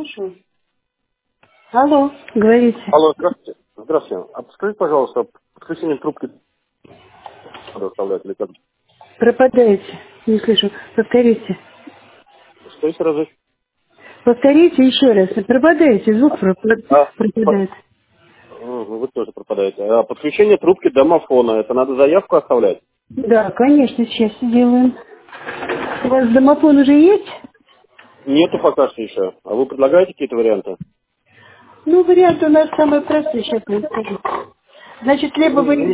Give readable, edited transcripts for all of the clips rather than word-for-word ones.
Хорошо. Алло, говорите. Алло, здравствуйте. Здравствуйте. А подскажите, пожалуйста, подключение трубки надо оставлять или как? Пропадаете. Не слышу. Повторите. Что есть разы? Повторите еще раз. Пропадаете. Звук пропадает. Вы тоже пропадаете. А подключение трубки домофона, это надо заявку оставлять? Да, конечно, сейчас сделаем. У вас домофон уже есть? Нету пока что еще. А вы предлагаете какие-то варианты? Ну, вариант у нас самый простой. Сейчас я скажу. Значит, либо вы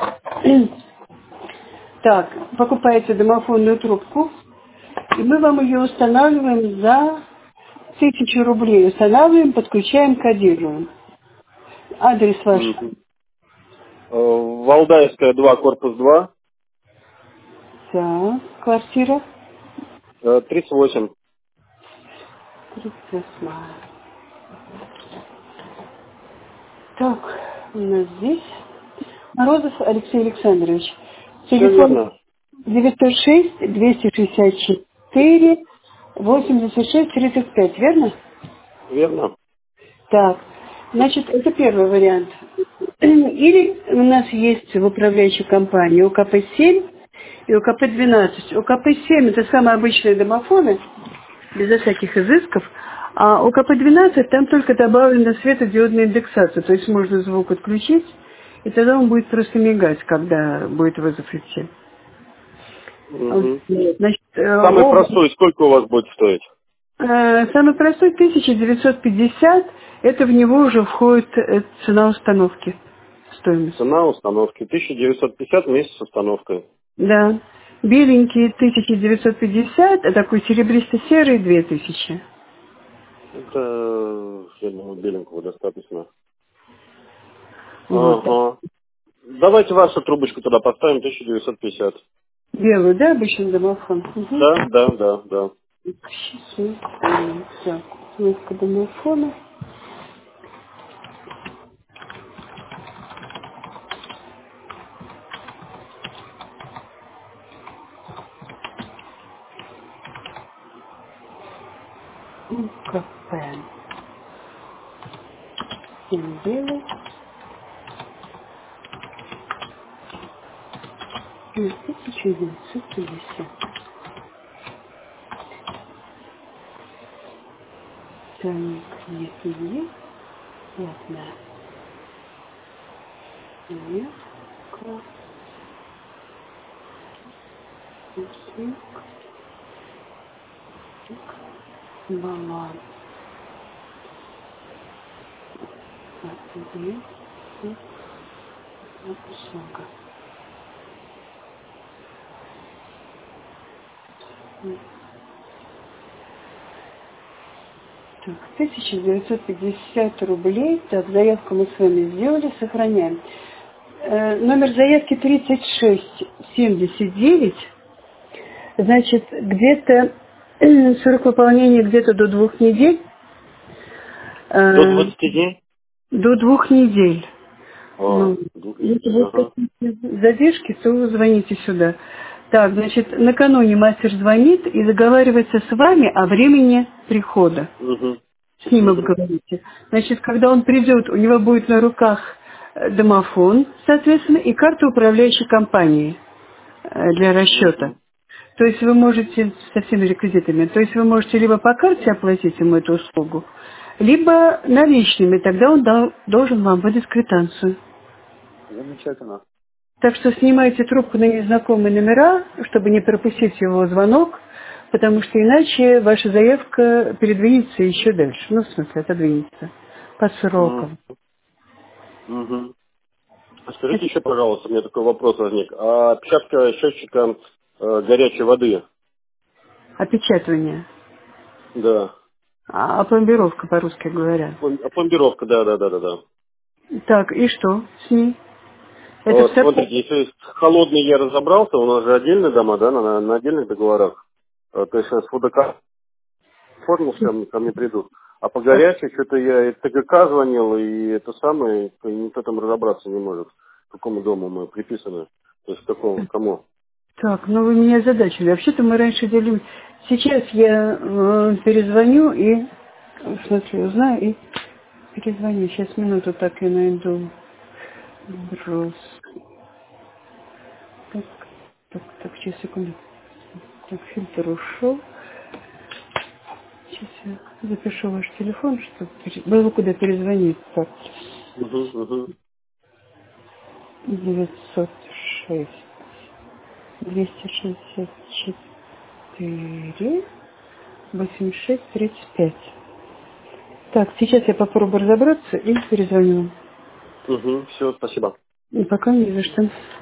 так, покупаете домофонную трубку, и мы вам ее устанавливаем за 1000 рублей. Устанавливаем, подключаем, кодируем. Адрес ваш. Мгм. Валдаевская 2, корпус 2, Так, квартира. 38. 38. Так, у нас здесь Морозов Алексей Александрович. Все Телефон верно. 906-264-86-35, верно? Верно. Так, значит, это первый вариант. Или у нас есть в управляющей компании ОКП-7 и ОКП-12. ОКП-7 это самые обычные домофоны, безо всяких изысков, а у КП-12 там только добавлена светодиодная индексация, то есть можно звук отключить, и тогда он будет просто мигать, когда будет вызов идти. Вот. Мгм. Значит, Самый простой, сколько у вас будет стоить? самый простой 1950, это в него уже входит цена установки, стоимость. Цена установки 1950 вместе с установкой. Да. Беленький 1950, а такой серебристо-серый 2000. Это, я думаю, беленького достаточно. Вот. Ага. Давайте вашу трубочку туда поставим, 1950. Белый, да, обычный домофон? Угу. Да, да, да, да. Сейчас мы так, кнопка домофона. КП. Белый. 1950. Так, нет, нет. Ладно. Нет. Классик. Баланс. Ответ. Обслуга. Так, 1950 рублей. Так, заявку мы с вами сделали, сохраняем. Номер заявки 3679. Значит, где-то срок выполнения где-то до 2 недель. До Э, 20 дней? До 2 недель. О, Ну, 2 недель. если будут Ага. какие-то задержки, то звоните сюда. Так, значит, накануне мастер звонит и договаривается с вами о времени прихода. Угу. С ним Угу. обговорите. Значит, когда он придет, у него будет на руках домофон, соответственно, и карта управляющей компании для расчета. Угу. То есть вы можете со всеми реквизитами, то есть вы можете либо по карте оплатить ему эту услугу, либо наличными, тогда он должен вам выдать квитанцию. Замечательно. Так что снимайте трубку на незнакомые номера, чтобы не пропустить его звонок, потому что иначе ваша заявка передвинется еще дальше. Ну, в смысле, отодвинется по срокам. Угу. Скажите еще, пожалуйста, у меня такой вопрос возник. А отпечатка счетчика горячей воды? Опечатывание. Да. А пломбировка, по-русски говоря. Пломбировка, да, да, да, да, да. Так, и что с ней? Это все... Смотрите, если холодный я разобрался, у нас же отдельные дома, да, на отдельных договорах. То есть сейчас ВДК оформился, ко мне придут. А по горячей что-то я и ТГК звонил, и это самое, и никто там разобраться не может, к какому дому мы приписаны. То есть к какому, кому. Так, ну вы меня озадачили. Вообще-то мы раньше делили... Сейчас я перезвоню и Смотри, узнаю и перезвоню. Сейчас минуту так и найду. Брос. Так, сейчас, секунду. Так, фильтр ушел. Сейчас я запишу ваш телефон, чтобы было куда перезвонить. Так, Угу. 906 264 8635. Так, сейчас я попробую разобраться и перезвоню вам. Все, спасибо. И пока не за что.